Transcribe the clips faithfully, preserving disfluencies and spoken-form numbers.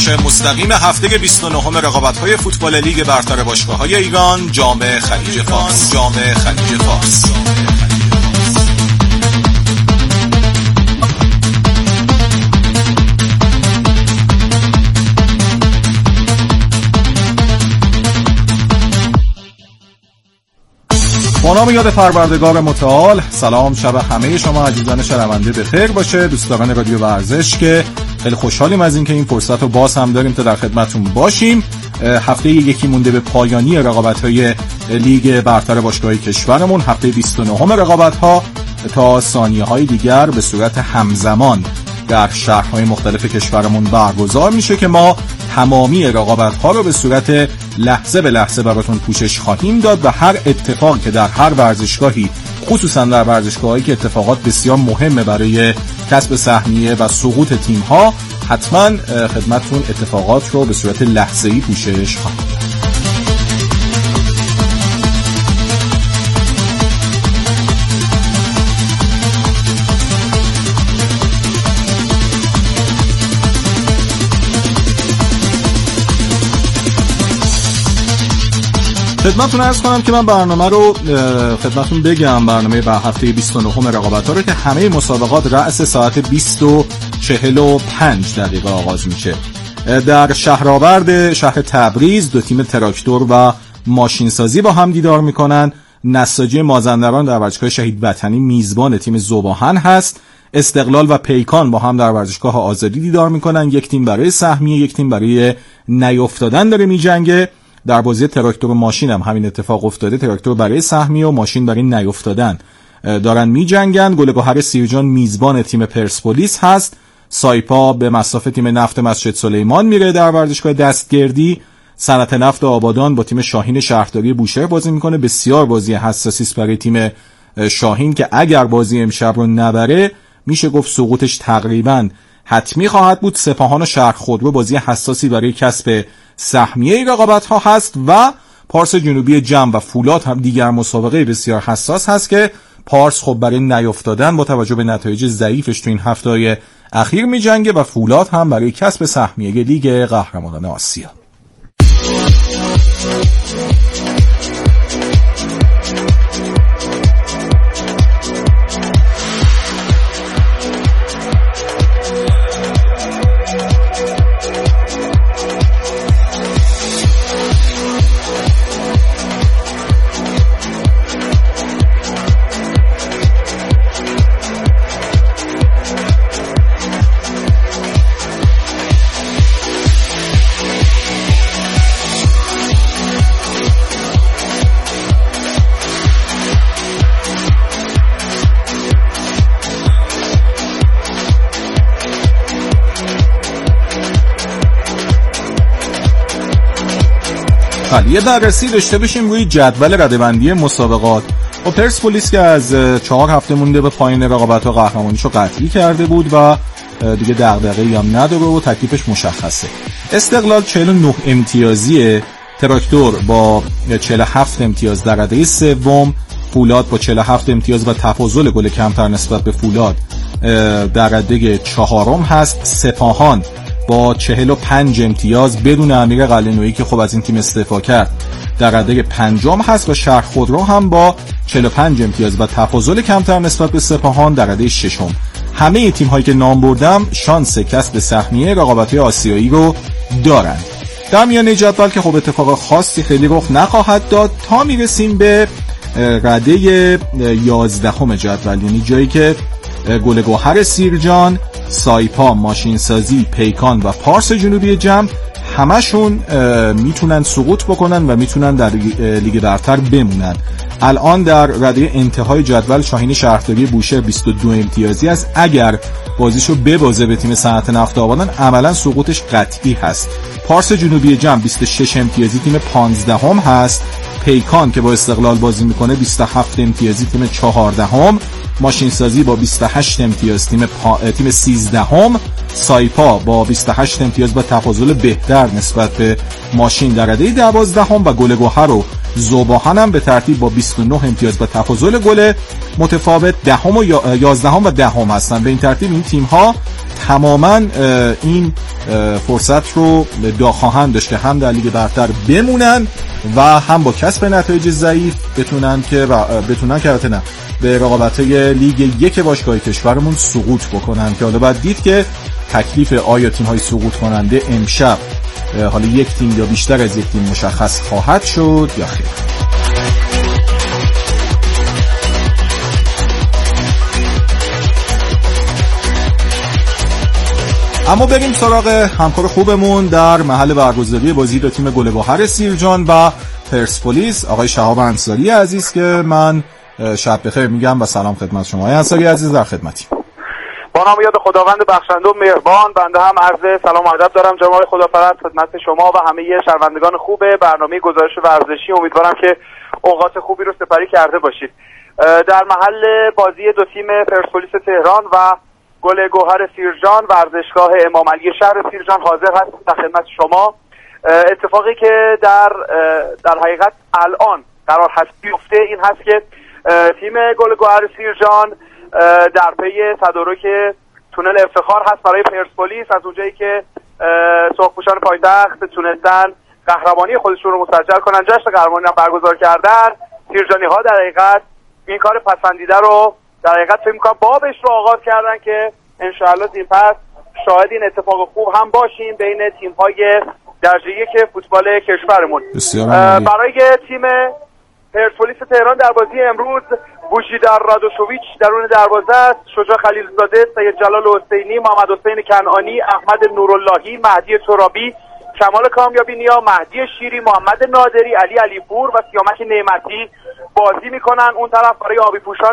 مستقیم هفته بیست و نه رقابت‌های فوتبال لیگ برتر باشگاه‌های ایران، جام خلیج فارس. جام خلیج فارس. با نام یاد پروردگار متعال، سلام شب همه شما عزیزان شنونده بخیر باشه. دوستان رادیو ورزش که خیلی خوشحالیم از اینکه این فرصت رو باز هم داریم تا در خدمتتون باشیم. هفته یکی مونده به پایانی رقابت‌های لیگ برتر باشگاه‌های کشورمون، هفته بیست و نه رقابت‌ها تا ثانیه‌های دیگر به صورت همزمان در شهرهای مختلف کشورمون برگزار میشه که ما تمامی رقابت‌ها رو به صورت لحظه به لحظه براتون پوشش خواهیم داد و هر اتفاق که در هر ورزشگاهی، خصوصا در ورزشگاهایی که اتفاقات بسیار مهمه برای کسب سهمیه و سقوط تیم‌ها، حتما خدمتتون اتفاقات رو به صورت لحظه‌ای پوشش خواهیم داد. خدمتتون عرض کنم که من برنامه رو خدمتتون بگم، برنامه به هفته بیست و نه رقابت‌ها رو که همه مسابقات رأس ساعت بیست و چهل و پنج دقیقه آغاز میشه. در شهرآورد شهر تبریز دو تیم تراکتور و ماشینسازی با هم دیدار میکنن. نساجی مازندران در ورزشگاه شهید وطنی میزبان تیم ذوب‌آهن هست. استقلال و پیکان با هم در ورزشگاه آزادی دیدار میکنن. یک تیم برای سهمیه، یک تیم برای نیافتادن داره میجنگه. در بازی تراکتور و ماشین هم همین اتفاق افتاده، تراکتور برای سهمیه و ماشین برای نیافتادن دارن می جنگن. گل‌گهر سیرجان میزبان تیم پرسپولیس هست. سایپا به مصاف تیم نفت مسجد سلیمان میره در ورزشگاه دستگردی. صنعت نفت آبادان با تیم شاهین شهرداری بوشهر بازی میکنه. بسیار بازی حساسی است برای تیم شاهین که اگر بازی امشب رو نبره میشه گفت سقوطش تقریبا حتمی خواهد بود. سپاهان و شرق خودرو بازی حساسی برای کسب سهمیه رقابت ها هست و پارس جنوبی جم و فولاد هم دیگر مسابقه بسیار حساس هست که پارس خب برای نیافتادن با توجه به نتایج ضعیفش تو این هفته‌های اخیر می جنگه و فولاد هم برای کسب سهمیه لیگ قهرمانان آسیا. یه بررسی داشته باشیم روی جدول رده‌بندی مسابقات. و پرسپولیس که از چهار هفته مونده به پایان رقابت‌ها قهرمانیشو قطعی کرده بود و دیگه دغدغه‌ای هم نداره و تکلیفش مشخصه. استقلال چهل و نه امتیازیه، تراکتور با چهل و هفت امتیاز در رده سوم، فولاد با چهل و هفت امتیاز و تفاضل گل کمتر نسبت به فولاد در رده چهارم هست. سپاهان با چهل و پنج امتیاز بدون امیر قلعه‌نویی که خب از این تیم استعفا کرد در رده پنجم هست و شهر خودرو هم با چهل و پنج امتیاز و تفاضل کمتر نسبت به سپاهان در رده ششم. همه تیم هایی که نام بردم شانس کسب سهمیه رقابت‌های آسیایی رو دارند. در میانه جدول که خب اتفاق خاصی خیلی رخ نخواهد داد تا میرسیم به رده یازدهم جدول، یعنی جایی که گل‌گهر سیرجان، سایپا، ماشینسازی، پیکان و پارس جنوبی جم همشون میتونن سقوط بکنن و میتونن در لیگ برتر بمونن. الان در رده انتهای جدول شاهین شهرداری بوشهر بیست و دو امتیازی است. اگر بازیشو ببازه به تیم صنعت نفت آبادان عملا سقوطش قطعی هست. پارس جنوبی جم بیست و شش امتیازی تیم پانزدهم هست. پیکان که با استقلال بازی میکنه بیست و هفت امتیازی تیم چهاردهم. ماشینسازی با بیست و هشت امتیاز تیم پا... تیم سیزدهم. سایپا با بیست و هشت امتیاز با تفاضل بهتر نسبت به ماشین در رده دوازدهم و گل‌گهر و ذوب‌آهن هم به ترتیب با بیست و نه امتیاز با تفاضل گل متفاوت دهم و یازدهم و دهم هستن. به این ترتیب این تیم ها تماما این فرصت رو دا خواهند داشت که هم در لیگ برتر بمونن و هم با کسب نتایج ضعیف بتونن که بتونن که نه به رقابت‌های لیگ یک باشگاه کشورمون سقوط بکنن، که حالا باید دید که تکلیف آیا تیم‌های سقوط کننده امشب حالا یک تیم یا بیشتر از یک تیم مشخص خواهد شد یا خیر. اما بریم سراغ همکار خوبمون در محل برگزاری بازی دو تیم گل‌گهر سیرجان و پرسپولیس، آقای شهاب انصاری عزیز، که من شب بخیر میگم و سلام خدمت شما. آقای انصاری عزیز در خدمتیم. با نام یاد خداوند بخشنده و مهربان، بنده هم عرض سلام و ادب دارم جناب خداپرست خدمت شما و همه شنوندگان خوب برنامه گزارش ورزشی. امیدوارم که اوقات خوبی رو سپری کرده باشید. در محل بازی دو تیم پرسپولیس تهران و گل‌گهر سیرجان ورزشگاه امام علی شهر سیرجان حاضر هست در خدمت شما. اتفاقی که در در حقیقت الان قرار هست بیفته این هست که تیم گل‌گهر سیرجان در پی تدارک تونل افتخار هست برای پرسپولیس، از اونجایی که سرخپوشان پایتخت تونستن قهرمانی خودشون رو مسجل کنن، جشن قهرمانی رو برگزار کردن. سیرجانی ها در حقیقت این کار پسندیده رو در حقیقت فکر می‌کنم بابش رو آغاز کردن که انشاءالله زین پس شاهد این اتفاق خوب هم باشیم بین تیم‌های درجه یک فوتبال کشورمون. برای تیم پرسپولیس تهران در بازی امروز بوشیدر رادوشوویچ درون دروازه است، شجاع خلیلزاده، سید جلال حسینی، محمد حسین کنعانی، احمد نوراللهی، مهدی ترابی، کمال کامیابی نیا، مهدی شیری، محمد نادری، علی علیپور و سیامک نعمتی بازی میکنن. اون طرف برای آبی پوشان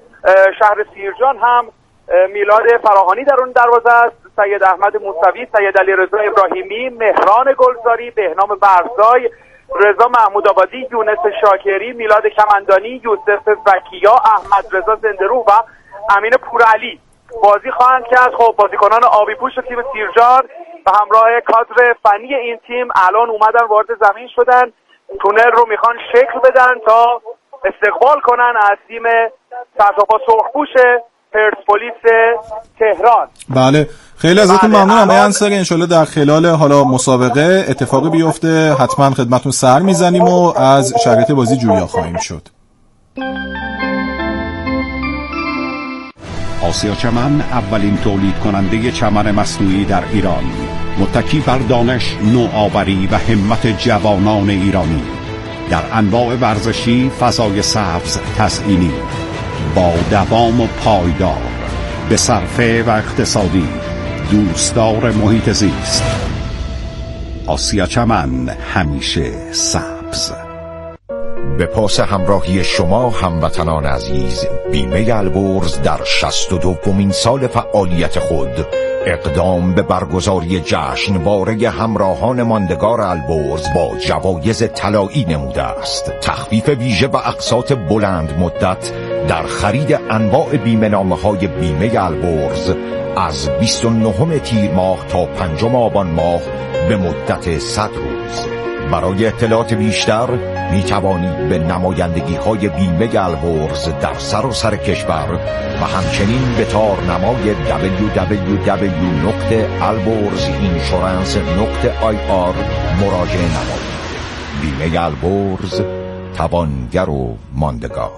شهر سیرجان هم میلاد فراهانی درون دروازه است، سید احمد موسوی، سید علی رضا ابراهیمی، مهران گلزاری، بهنام برزای، رضا محمود آبادی، یونس شاکری، میلاد کمندانی، یوسف وکیا، احمد رضا زنده‌رو و امین پورعلی بازی خواهند کرد. خب بازیکنان آبی پوش تیم سیرجان به همراه کادر فنی این تیم الان اومدن وارد زمین شدن، تونل رو میخوان شکل بدن تا استقبال کنن از تیم سرتاپا سرخپوش پرسپولیس تهران. بله خیلی ازتون ممنونم آقای انصاری. انشالله در خلال حالا مسابقه اتفاقی بیفته حتما خدمتتون سر میزنیم و از شرایط بازی جویا خواهیم شد. آسیا چمن اولین تولید کننده چمن مصنوعی در ایران، متکی بر دانش، نوآوری و همت جوانان ایرانی در انواع ورزشی، فضای سبز تزئینی با دوام و پایدار، به صرفه و اقتصادی، دوستدار محیط زیست. آسیا چمن، همیشه سبز. به پاس همراهی شما هموطنان عزیز، بیمه البرز در شصت و دومین سال فعالیت خود اقدام به برگزاری جشنواره همراهان ماندگار البرز با جوایز طلایی نموده است. تخفیف ویژه و اقساط بلند مدت در خرید انواع بیمه نامه‌های بیمه البرز از بیست و نهم تیر ماه تا پنجم آبان ماه به مدت صد روز. برای اطلاعات بیشتر می توانید به نمایندگی های بیمه البرز در سراسر کشور و همچنین به تارنمای دبلیو دبلیو دبلیو نقطه البرز اینشورنس نقطه آی آر مراجعه نمایید. بیمه البرز، توانگر و ماندگار.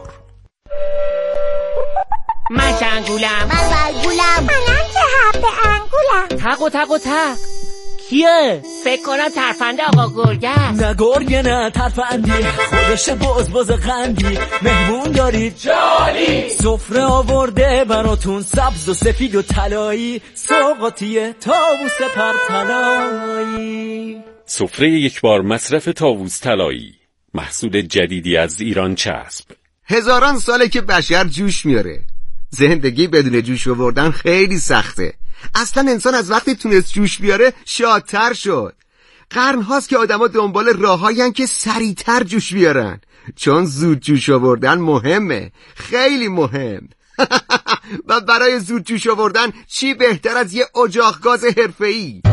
من شنگولم، من برگولم، منم که حب انگولم. تق و تق و تق کیه؟ فکر کنم ترفنده آقا گرگه است. نه گرگه نه ترفندی، خودش باز باز قندی. مهمون دارید جالی، سفره آورده براتون سبز و سفید و طلایی. سوغاتی طاووس پرطلایی، سفره یک بار مصرف طاووس طلایی، محصول جدیدی از ایران چسب. هزاران ساله که بشر جوش میاره. زندگی بدون جوش آوردن خیلی سخته. اصلا انسان از وقتی تونست جوش بیاره شادتر شد. قرن هاست که آدما دنبال راههایین که سریعتر جوش بیارن، چون زود جوش آوردن مهمه، خیلی مهم. و برای زود جوش آوردن چی بهتر از یه اجاق گاز حرفه‌ای؟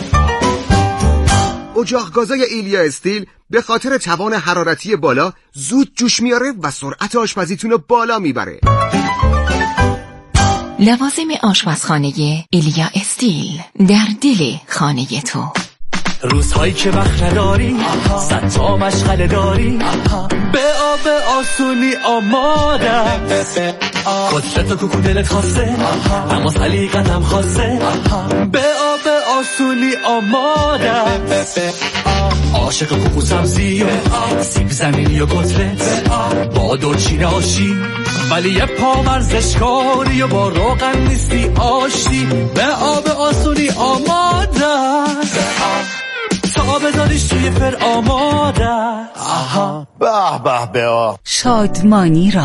اجاق گازای ایلیا استیل به خاطر توان حرارتی بالا زود جوش میاره و سرعت آشپزیتون رو بالا میبره. لوازم آشپزخانه ایلیا استیل در دل خانه تو. روزهایی که وقت نداری صد تا مشغله داری به آب آسونی آمادم کتلت تو کدلت خواسته اما سلیقتم خواسته به آب آسونی آمادم عاشق کوکو سبزی و سیب زمینی و کتلت با دلچین آشی ولی یه پا ورزشکاری و با روغن نیستی آشتی به آب آسونی آمادم تا بذاریش توی پر آماده آها به به به آه شادمانی را،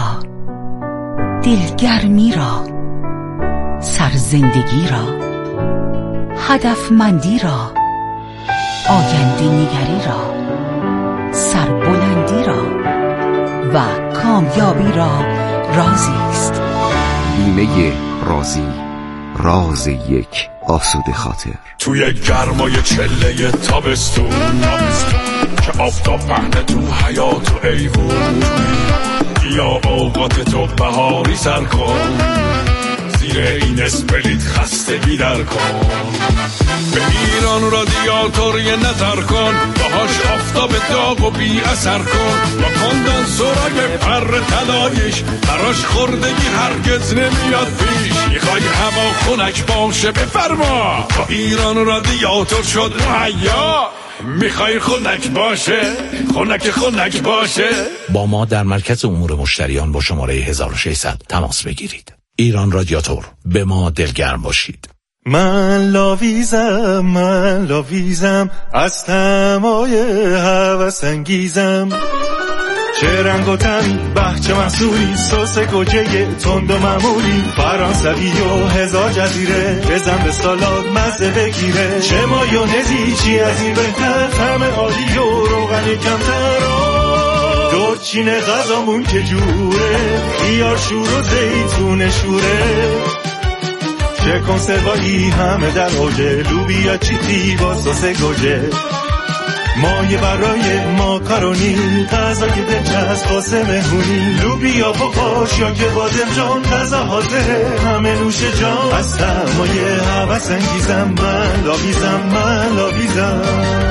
دلگرمی را، سرزندگی را، هدفمندی را، آینده نگری را، سربلندی را و کامیابی را رازی است. بیمه رازی، راز یک آسوده خاطر. توی گرمای چله تابستون که آفتاب پهنه تو حیات و ایوون یا اوقات تو بهاری سر کن زیر این اسپلیت خستگی در کن به ایران رادیاتور یه نظر کن باهاش آفتاب داغ و بی اثر کن با کندنسورای پر طلاییش براش خوردگی هرگز نمیاد پیش میخوای هوا خنک باشه بفرما با ایران رادیاتور شد مهیا میخوای خنک باشه خنک خنک باشه با ما در مرکز امور مشتریان با شماره هزار و ششصد تماس بگیرید. ایران رادیاتور، به ما دلگرم باشید. من لاویزم من لاویزم از تمای هوس انگیزم چه رنگ و تن بحچه محصولی سس گوجه تند و معمولی فرانسوی و هزار جزیره بزن به سالاد مزه بگیره چه مایونزی چی از این بهتر همه عالی و روغن کمتر دورچین غذامون که جوره خیار شور و زیتون شوره چه کنسروایی همه در اوجه لوبیا چیتی با سس گوجه مایه برای ماکارونی غذا که دلچسب واسه مهمونی لوبیا با قاش یا که بادمجان غذا حاضره همه نوش جان از مایه هوس انگیزم من لاویزم من لاویزم.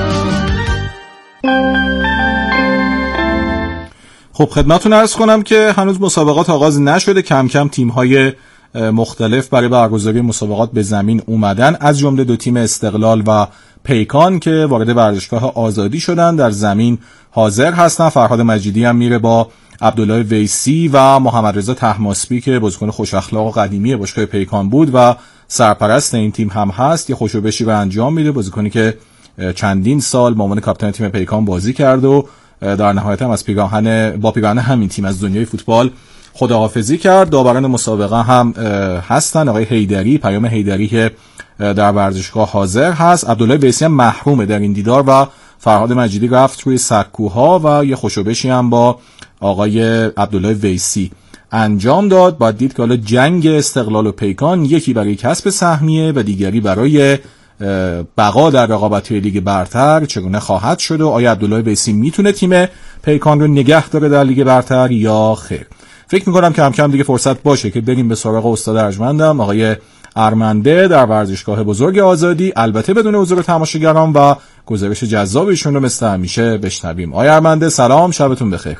خب خدمتتون عرض کنم که هنوز مسابقات آغاز نشده. کم کم تیم‌های مختلف برای برگزاری مسابقات به زمین اومدن، از جمله دو تیم استقلال و پیکان که وارد ورزشگاه آزادی شدن در زمین حاضر هستن. فرهاد مجیدی هم میره با عبدالله ویسی و محمد رضا طهماسبی که بازیکن خوش اخلاق و قدیمی باشگاه پیکان بود و سرپرست این تیم هم هست، یه خوشوبشی رو انجام میده. بازیکنی که چندین سال به عنوان کاپیتان تیم پیکان بازی کرد و در نهایت هم از پیراهن با پیراهن همین تیم از دنیای فوتبال خداحافظی کرد. داوران مسابقه هم هستن، آقای حیدری، پیام حیدری که در ورزشگاه حاضر هست. عبدالله ویسی هم محرومه در این دیدار و فرهاد مجیدی رفت روی سکوها و یه خوشوبشی هم با آقای عبدالله ویسی انجام داد. باید دید که حالا جنگ استقلال و پیکان یکی برای کسب سهمیه و دیگری برای بقا در رقابت‌های لیگ برتر چگونه خواهد شد و آیا عبدالله ویسی میتونه تیم پیکان رو نگه داره در لیگ برتر یا خیر. فکر میکنم کم کم دیگه فرصت باشه که بریم به سراغ استاد ارجمندم آقای ارمنده در ورزشگاه بزرگ آزادی، البته بدون حضور تماشاگران و گزارش جذابشون رو مثل همیشه بشنویم. آقای ارمنده سلام، شبتون بخیر.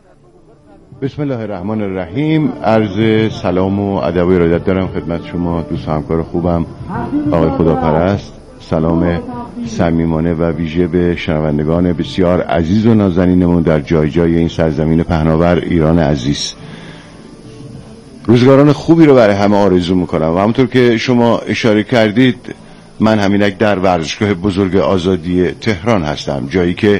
بسم الله الرحمن الرحیم. عرض سلام و ادب و ارادت دارم خدمت شما دوست همکار خوبم آقای خداپرست. سلام صمیمانه و ویژه به شنوندگان بسیار عزیز و نازنینمون در جای جای این سرزمین پهناور ایران عزیز. روزگاران خوبی رو برای همه آرزو میکنم و همونطور که شما اشاره کردید من همینک در ورزشگاه بزرگ آزادی تهران هستم، جایی که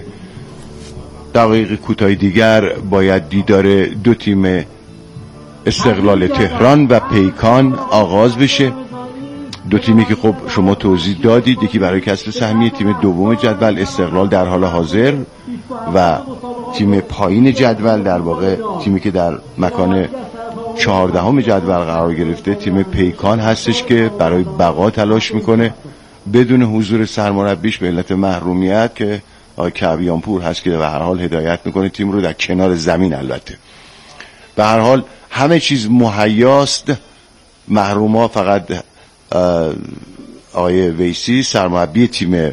دقایق کوتاه دیگر باید دیدار دو تیم استقلال تهران و پیکان آغاز بشه. دو تیمی که خب شما توضیح دادید، یکی برای کسب سهمیه تیم دوم جدول استقلال در حال حاضر و تیم پایین جدول در واقع تیمی که در مکان چهاردهم جدول قرار گرفته تیم پیکان هستش که برای بقا تلاش میکنه بدون حضور سرمربیش به علت محرومیت که آقای کعبیانپور هست که به هر حال هدایت میکنه تیم رو در کنار زمین. البته به هر حال همه چیز مهیاست محروما فقط آقای ویسی سرمربی تیم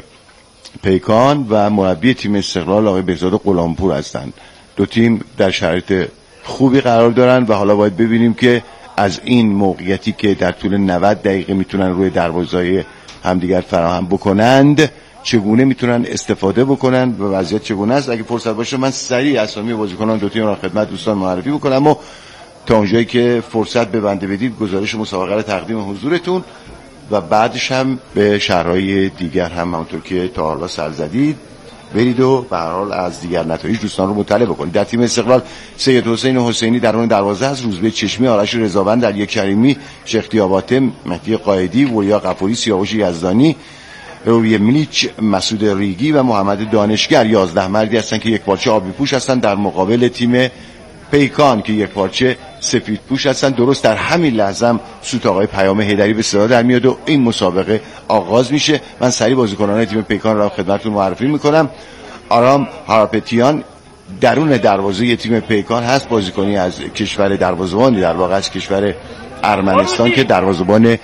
پیکان و مربی تیم استقلال آقای بهزاد غلامپور هستند. دو تیم در شرایط خوبی قرار دارن و حالا باید ببینیم که از این موقعیتی که در طول نود دقیقه میتونن روی دروازه‌های همدیگر فراهم بکنند چگونه میتونن استفاده بکنن و وضعیت چگونه است. اگه فرصت باشه من سریع اسامی بازیکنان دو تیم را خدمت دوستان معرفی بکنم و تا اونجایی که فرصت به بنده بدید گزارش مسابقه رو تقدیم حضورتون و بعدش هم به شهرهای دیگر هم همونطور که تا حالا سر زدید برید و به هر حال از دیگر نتایج دوستان رو مطلع بکنید. در تیم استقلال سید حسین حسینی درون دروازه است، روزبه چشمی، آرش رضاوند، علی کریمی، شیخ دیاباته، مهدی قائدی، وریا غفوری، سیاوش یزدانی، روی میلیچ، مسعود ریگی و محمد دانشگر یازده مردی هستند که یک پارچه آبی پوش هستند در مقابل تیم پیکان که یک پارچه سفید پوش هستن. درست در همین لحظه هم سوت آقای پیام حیدری به صدا در میاد و این مسابقه آغاز میشه. من سریع بازیکنان تیم پیکان را خدمتتون معرفی میکنم. آرام هاراپتیان درون دروازه تیم پیکان هست، بازیکنی از کشور دروازه‌بانی در واقع از کشور ارمنستان که دروازه‌بان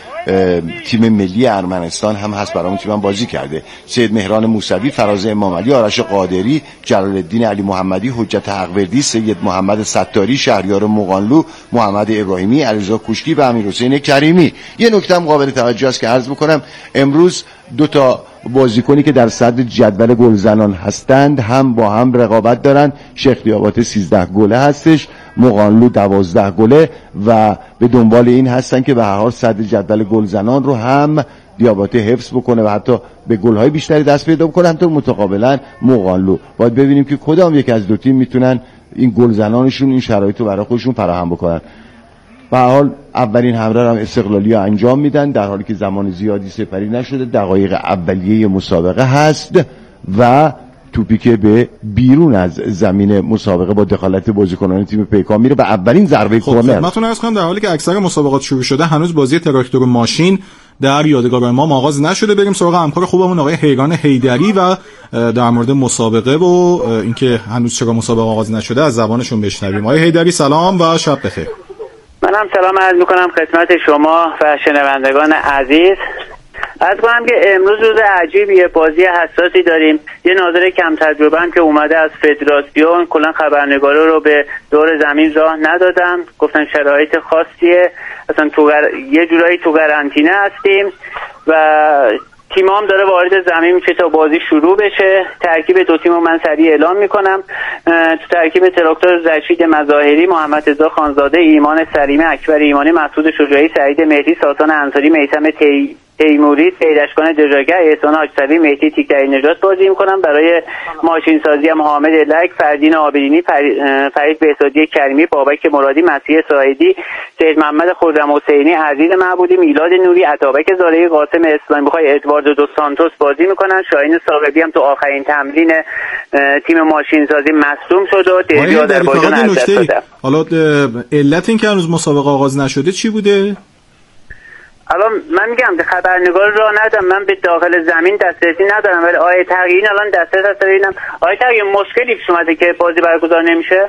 تیم ملی ارمنستان هم هست، برای اون تیم هم بازی کرده. سید مهران موسوی، فراز امام علی، آرش قادری، جلال الدین علی محمدی، حجت حقوردی، سید محمد ستاری، شهریار مغانلو، محمد ابراهیمی، علیرضا کوشکی و امیرحسین کریمی. یه نکته هم قابل توجه است که عرض بکنم، امروز دو تا بازیکنی که در صدر جدول گلزنان هستند هم با هم رقابت دارن. شیخ دیاباته سیزده گله هستش، مغانلو دوازده گله و به دنبال این هستن که به هر حال صدر جدول گلزنان رو هم دیاباته حفظ بکنه و حتی به گل‌های بیشتری دست پیدا بکنه. همطور متقابلا مغانلو. باید ببینیم که کدام یک از دو تیم میتونن این گلزنانشون این شرایط رو برای خودشون فراهم بکنن. به هر حال اولین حمله رو هم استقلالی‌ها انجام میدن در حالی که زمان زیادی سپری نشده، دقایق اولیه مسابقه هست و توپی که به بیرون از زمین مسابقه با دخالت بازیکنان تیم پیکان میره و اولین ضربه خب کرنر. خدمتتون عرض کنم در حالی که اکثر مسابقات شروع شده هنوز بازی تراکتور و ماشین در یادگار ما آغاز نشده. بریم سراغ همکار خوبمون آقای حیران حیدری و در مورد مسابقه و اینکه هنوز چرا مسابقه آغاز نشده از زبانشون بشنویم. آقای حیدری سلام و شب بخیر. منم سلام عرض میکنم خدمت شما و شنوندگان عزیز. عرض کنم که امروز روز عجیبیه، بازی حساسی داریم. یه ناظر کم تجربه هم که اومده از فدراسیون کلا خبرنگارا رو به دور زمین راه ندادن، گفتن شرایط خاصیه، اصلا تو گر... یه جورایی تو قرنطینه هستیم و تیم هم داره وارد زمین میشه تا بازی شروع بشه. ترکیب دو تیم رو من سریع اعلام میکنم. تو ترکیب تراکتور رشید مظاهری، محمد رضا خانزاده، ایمان سلیمی، اکبر ایمانی، مسعود شجاعی، سعید مهدی، ساسان انصاری، میثم تی تیموری، پیداشکان دژاگر، احسان حاج‌صبی، مهدی تیکدری نژاد بازی میکنم. برای ماشین سازی هم حامد لک، فردین آبدینی، فرید بهزادی کریمی، بابک مرادی، مسیح ساعدی، سید محمد خرم حسینی، عزیز معبودی، میلاد نوری، عطابک زارعی، قاسم اسلامی بخوای، ادواردو دو سانتوس بازی میکنن. شاهین ثاقبی هم تو آخرین تمرین تیم ماشین سازی مصدوم شد و دربی آذربایجان از دست داد. حالا علت این که هنوز مسابقه آغاز نشده چی بوده؟ الان من میگم خبرنگار را ندارم، من به داخل زمین دسترسی ندارم، ولی آیه تغییرین الان دسترسی هست. ببینم آیه تغییر مشکلی پیش اومده که بازی برگزار نمیشه.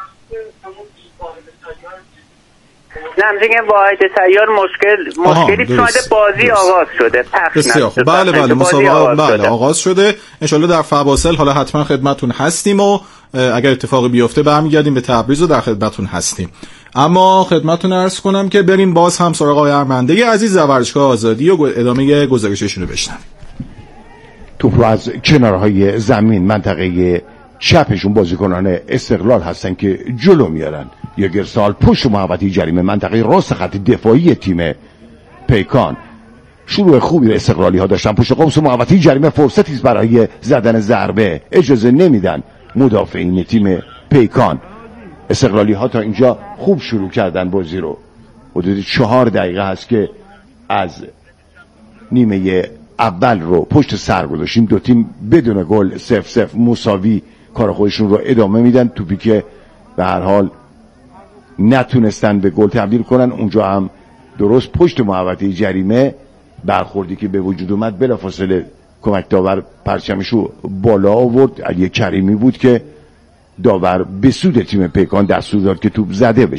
نه میگم واحد سیار مشکل مشکلی پیش اومده، بازی درست. آغاز شده، پخش نشده. بله بله مسابقه بله شده. آغاز شده. انشالله در فواصل حالا حتما خدمتتون هستیم و اگر اتفاقی بیفته برمیگردیم به تبریز و در خدمتتون هستیم. اما خدمتتون عرض کنم که بریم باز هم سراغ آقای ارمنده عزیز ورزشگاه آزادی و ادامه گزارششون رو بشنویم. توپ رو از کنارهای زمین منطقه چپشون بازیکنان استقلال هستن که جلو میارن. یا گرسال پشت محوطه جریمه منطقه راست خط دفاعی تیم پیکان. شروع خوبی استقلالی ها داشتن پشت قوس محوطه جریمه، فرصتی برای زدن ضربه اجازه نمیدن مدافعین تیم پیکان. استقلالی ها تا اینجا خوب شروع کردن بازی رو. حدود چهار دقیقه هست که از نیمه اول رو پشت سر گذاشتیم. دو تیم بدون گل صفر صفر مساوی کار خودشون رو ادامه میدن. توپی که به هر حال نتونستن به گل تبدیل کنن، اونجا هم درست پشت محوطه جریمه برخوردی که به وجود اومد بلافاصله کمک داور پرچمشو بالا آورد. علی کریمی بود که داور به سود تیم پیکان دستور داد که توپ زده بشه.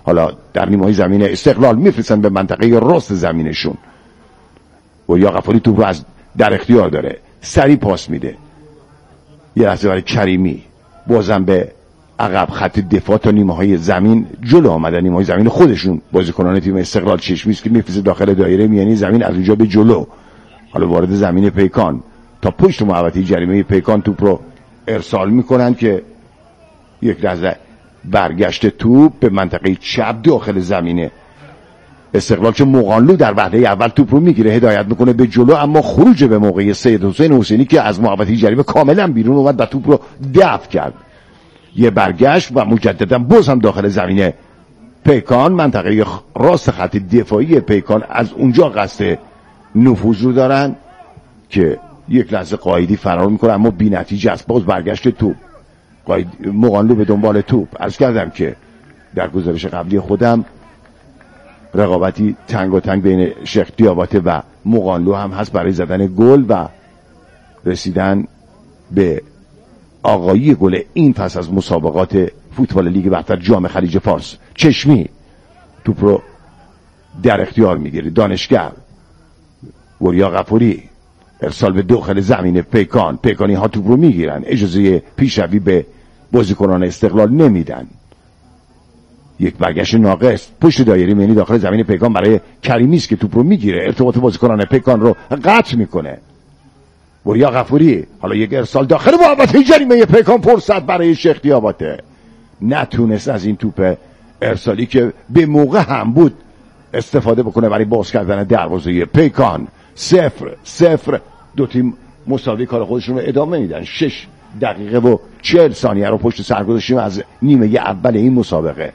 حالا در نیمه زمین استقلال میفرستن به منطقه راست زمینشون و یا غفاری توپ رو از در اختیار داره، سری پاس میده، یه لحظه برای کریمی، بازم به عقب خط دفاع تا نیمه های زمین جلو آمدن، نیمه های زمین خودشون بازیکنان تیم استقلال چشمی است که میفرسته داخل دایره میانی زمین، از اونجا به جلو، حالا وارد زمین پیکان تا پشت محوطه جریمه پیکان توپ رو ارسال میکنن که یک لحظه برگشت توپ به منطقه چپ داخل زمینه استقلال که مغانلو در وهله اول توپ رو میگیره، هدایت میکنه به جلو، اما خروج به موقع سید حسین حسینی که از محوطه جریمه کاملا بیرون اومد و توپ رو دفع کرد، یه برگشت و مجددا باز هم داخل زمینه پیکان، منطقه راست خط دفاعی پیکان، از اونجا قصد نفوذ رو دارن که یک لحظه قایدی فرار میکنه اما بی نتیجه است، باز برگشت توپ، قاید مغانلو به دنبال توپ. عرض کردم که در گزارش قبلی خودم رقابتی تنگ و تنگ بین شیخ دیاباته و مغانلو هم هست برای زدن گل و رسیدن به آغایی گل این پس از مسابقات فوتبال لیگ برتر جام خلیج فارس. چشمی توپ رو در اختیار میگیره، دانشگر وریا غفوری ارسال به داخل زمین پیکان، پیکانی ها توپ رو میگیرن، اجازه پیشروی به بازیکنان استقلال نمیدن، یک برگشت ناقص پشت دایره میانی داخل زمین پیکان برای کریمی است که توپ رو میگیره، ارتباط بازیکنان پیکان رو قطع میکنه. وریا غفوری حالا یک ارسال داخل محوطه جریمه پیکان، فرصت برای شیخ دیاباته، نتونست از این توپ ارسالی که به موقع هم بود استفاده بکنه برای باز کردن دروازه پیکان. صفر صفر دو تیم مساوی کار خودشون رو ادامه میدن. شش دقیقه و چهل ثانیه رو پشت سر گذاشتیم از نیمه اول این مسابقه.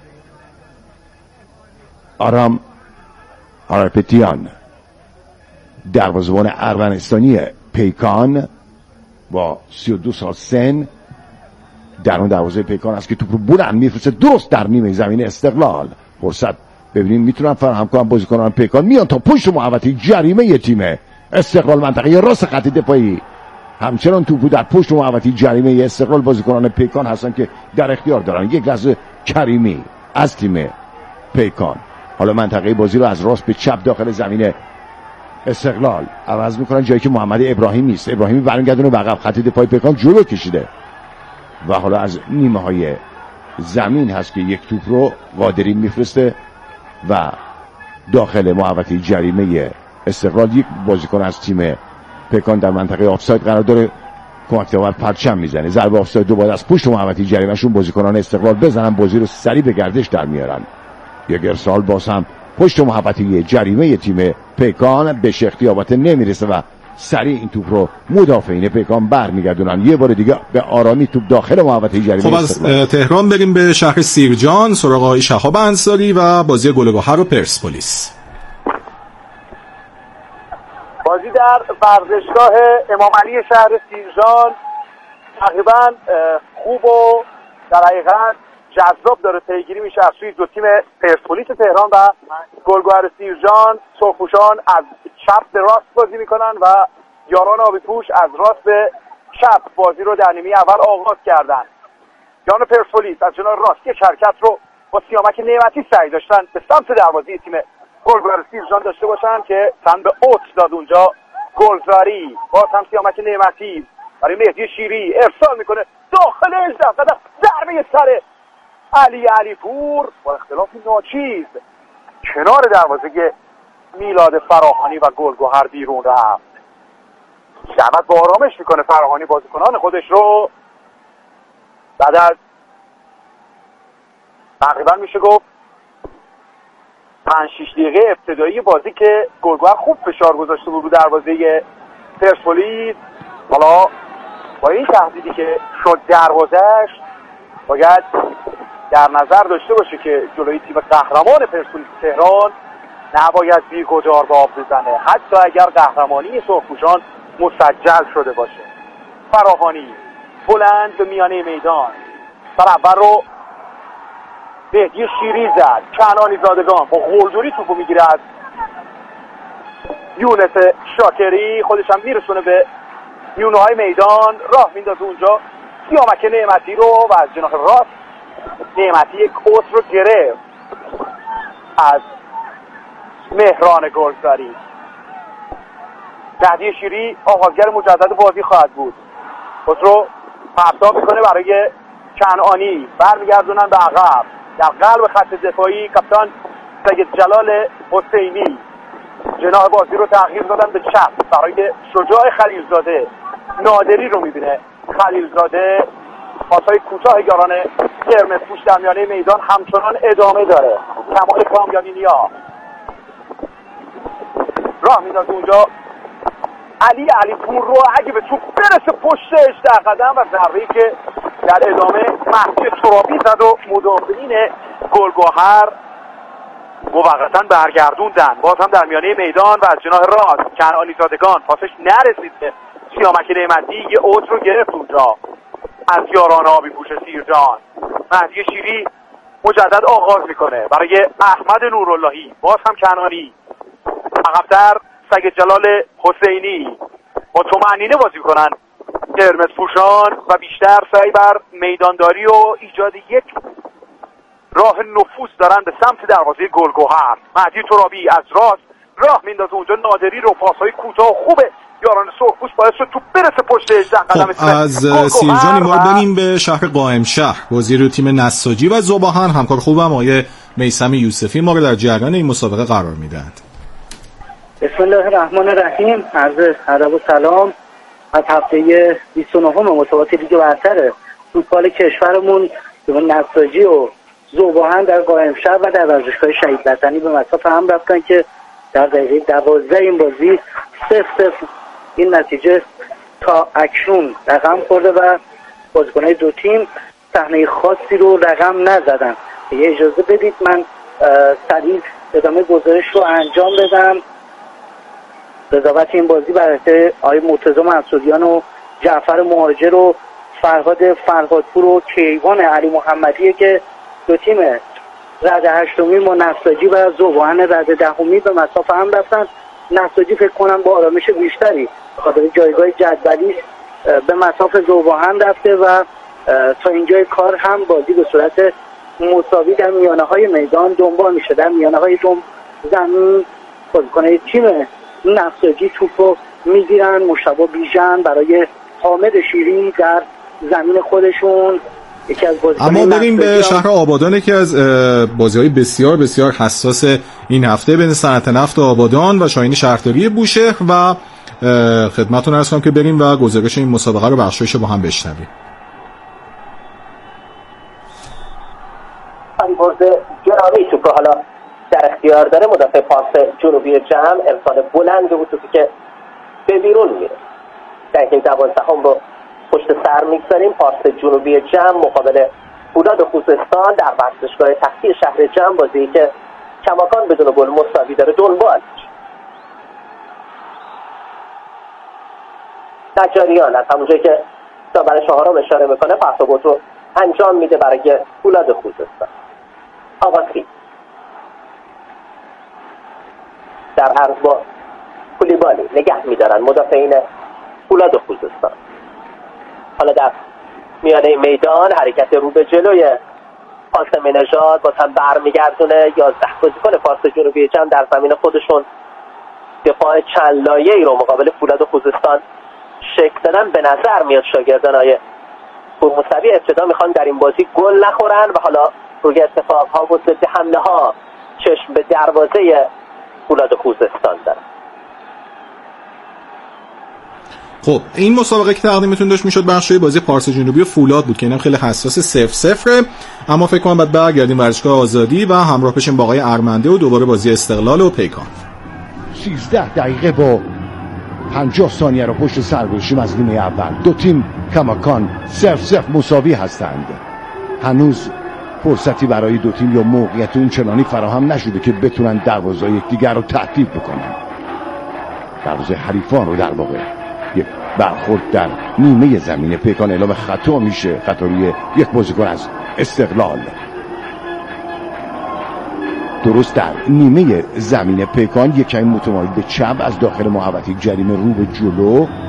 آرام آرپتیان دروازه‌بان ارمنستانی پیکان با سی و دو سال سن در اون دروازه پیکان است که توپ رو بلند میفرسته درست در نیمه زمین استقلال. فرصت ببینیم میتونن فراهم کنن بازیکنان پیکان، میان تا پشت محوطه جریمه تیم استقلال منطقه راست خط دفاعی، همچنان توپو در پشت محوطه جریمه استقلال بازیکنان پیکان هستن که در اختیار دارن. یک لحظه کریمی از تیم پیکان حالا منطقه بازی رو از راست به چپ داخل زمین استقلال عوض میکنن، جایی که محمد ابراهیمی است، ابراهیمی برمیگردونه به عقب، خط دفاعی پیکان جلو کشیده و حالا از نیمه های زمین هست که یک توپ رو قادری میفرسته و داخل محوطه جریمه استقلال یک بازیکن از تیم پیکان در منطقه آفساید قرار داره، کمک داور پرچم میزنه، ضربه آفساید دو باید از پشت محوطه جریمهشون بازیکنان استقلال بزنن، بازی رو سریع به گردش در میارن. یک ارسال باز هم پشت محوطه جریمه تیم پیکان به شیخ دیاباته نمیرسه و سریع این توپ رو مدافعین پیکان برمیگردونن. یه بار دیگه به آرامی توپ داخل محوطه جریمه. خب از تهران بریم به شهر سیرجان سراغ آقای شهاب انصاری و بازی گل و گهر و پرسپولیس. بازی در ورزشگاه امام علی شهر سیرجان تقریبا خوب و در حقیقت جذاب داره پیگیری میشه از سوی دو تیم پرسپولیس تهران و گلگهر سیرجان. سرخپوشان از چپ به راست بازی میکنن و یاران آبی پوش از راست به چپ بازی رو در نیمه اول آغاز کردن. یاران پرسپولیس از جناح راست یک حرکت رو با سیامک نعمتی سعی داشتن به سمت دروازه تیم گلگهر سیرجان داشته باشن که تن به اوت داد اونجا گلزاری. باز هم سیامک نعمتی برای مهدی شیری ارسال میکنه داخل هجده قدم، ضربه سر علی علی پور با اختلاف ناچیز کنار دروازه میلاد فراهانی و گلگهر بیرون رفت. دعوت با آرامش میکنه فراهانی بازیکنان خودش رو بعد از تقریبا میشه گفت پنج شش دقیقه ابتدایی بازی که گلگهر خوب فشار گذاشته بود رو دروازه پرسپولیس. حالا با این تهدیدی که شد دروازه‌اش باید در نظر داشته باشه که جلوی تیم قهرمان پرسپولیس تهران نباید بی‌گدار به آب بزنه، حتی اگر قهرمانی سرخپوشان مسجل شده باشه. فراهانی بلند به میانه میدان سر اول رو مهدی شیری زد، کنانی زادگان با قلدری توپو میگیره از یونس شاکری، خودش هم میرسونه به میونه های میدان، راه میندازه اونجا سیامک نعمتی رو و از جناح راست نعمتی یک اوت رو گرفت. از مهران گلزاری. مهدی شیری آغازگر مجدد بازی خواهد بود. خسرو پرتاب میکنه برای کنعانی، برمیگردونن به عقب. در قلب خط دفاعی کاپیتان سید جلال حسینی جناح بازی رو تغییر دادن به چپ برای شجاع خلیلزاده. نادری رو میبینه خلیلزاده. پاسهای کوتاه یاران قرمزپوش در میانه میدان همچنان ادامه داره. کمال کامیانی نیا راه میدازه اونجا. علی علی پور رو اگه به توپ برسه پشتش در قدم و ضربه‌ای که در ادامه مهدی ترابی زد و مدافعین گلگهر موقتا برگردوندن. باز هم در میانه میدان و از جناح راست کنعانی زادگان پاسش نرسید به سیامک نعمتی. یه اوت رو گرفت اونجا از یاران آبی پوش سیرجان. مهدی شیری مجدد آغاز میکنه برای احمد نوراللهی. باز هم کنعانی عقب‌تر سید جلال حسینی. با طمأنینه بازی کنن قرمز پوشان و بیشتر سعی بر میدانداری و ایجاد یک راه نفوذ دارن به سمت دروازه گلگهر. مهدی ترابی از راست راه میندازه اونجا. نادری رو پاسهای کوتاه خوبه یاران سرخپوش باعث شد توپ برسه پشتش در قدم. خب از سیرجان این بار بریم به شهر قائمشهر. بازی رو تیم نساجی و ذوباهن همکار خوبم آقای میثم یوسفی ما رو در جریان این مسابقه قرار میدهند. بسم الله الرحمن الرحیم. عرض ادب و سلام از هفته بیست و نه مسابقات لیگ برتر فوتبال کشورمون به نساجی و ذوباهن در قائمشهر و در ورزشگاه شهید وطنی به مصاف هم رفتن که در دقیقه دوازده این بازی صفر صفر این نتیجه تا اکنون رقم خورده و بازیکن‌های دو تیم صحنه خاصی رو رقم نزدن. یه اجازه بدید من سریع ادامه گزارش رو انجام بدم. قضاوت این بازی بر عهده آقای مرتضی منصوریان و جعفر مهاجر و فرهاد فرهادپور و کیوان علی محمدیه که دو تیم رده هشتمی با نساجی و ذوباهن رده دهمی به مصاف هم رفتن. نساجی فکر کنم با آرامش بیشتری خاطر جایگاه جدولیش به مصاف ذوباهن رفته و تا اینجای کار هم بازی به صورت مساوی در میانه های میدان دنبال میشه. در میانه های زمین بازیکن‌های تیم نساجی توپ رو میگیرن. مشتبه بیژن برای حامد شیری در زمین خودشون یکی از اما بریم به شهر آبادان که از بازی‌های بسیار بسیار حساس این هفته بین صنعت نفت آبادان و شاهین شهرداری بوشهر و خدمتتون عرض کنم که بریم و گزارش این مسابقه رو بخشایش با هم بشنویم. پریبرز جنابی توپ حالا در اختیار داره. مدافع پاس جنوبی جمع ارسال بلند و توپی که به بیرون میره. دقیقه دوازدهم رو پشت سر میگذاریم. پاس جنوبی جمع مقابل فولاد خوزستان در ورزشگاه تختی شهر جمع. بازی که کماکان بدون گل مساوی داره دنبال. نجاریان از همون جایی که برای چهارم اشاره میکنه پرتابوت رو انجام میده برای فولاد خوزستان. آقاسی در عرض با کولیبالی نگه میدارن مدافعین فولاد خوزستان. حالا در میانه میدان حرکت رو به جلوی قاسم نژاد باز هم برمیگردونه. یازده بازیکن فارس جنوبی جمع در زمین خودشون دفاع چند لایه‌ای رو مقابل فولاد خوزستان شکل دادن. به نظر میاد شاگردانای پورموسوی ابتدا میخوان در این بازی گل نخورن و حالا روی اتفاقها و ضد حمله ها چشم به دروازه فولاد خوزستان دارن. خب این مسابقه که تقدیمتون داشت میشد بخشای بازی پارس جنوبی و فولاد بود که اینم خیلی حساس صفر صفره. اما فکر کنم بعد برگردیم ورزشگاه آزادی و همراه بشیم با آقای ارمنده و دوباره بازی استقلال و پیکان. سیزده دقیقه با پنجاه ثانیه رو پشت سر گذاشتیم از نیمه اول. دو تیم کماکان صفر صفر مساوی هستند. هنوز فرصتی برای دو تیم یا موقعیت اون چنانی فراهم نشده که بتونن دروازه یکدیگر رو تهدید بکنن. دروازه حریفان رو در واقع یک برخورد در نیمه زمین پیکان اعلام خطا میشه. خطا روی یک بازیکن از استقلال درست در نیمه زمین پیکان. یک کمی متمایل به چپ از داخل محوطه جریمه رو به جلو